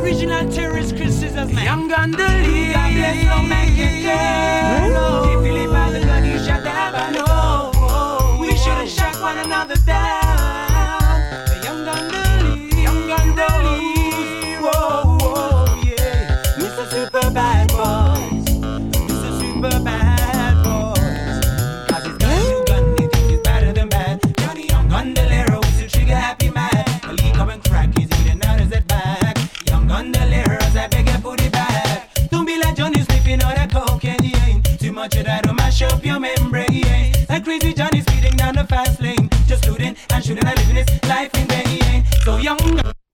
original terrorist Chris Scissors, man. Young Gondolier, God bless no man can tell. If you live by the gun, you shall die by no. We should have shot one another down. Young Gondolier, whoa, whoa, yeah. Mr. Super Bad Boys, Mr. Super Bad Boys. Cause he's got a new gun, he thinks he's better than bad. Johnny Young Gondolier, who's a trigger happy man. Well, he come and crack, he's eating out his head back. Young Gondolier, I beg you put it back. Don't be like Johnny sniffing on that cocaine. Too much of that'll mash up your membrane. That crazy Johnny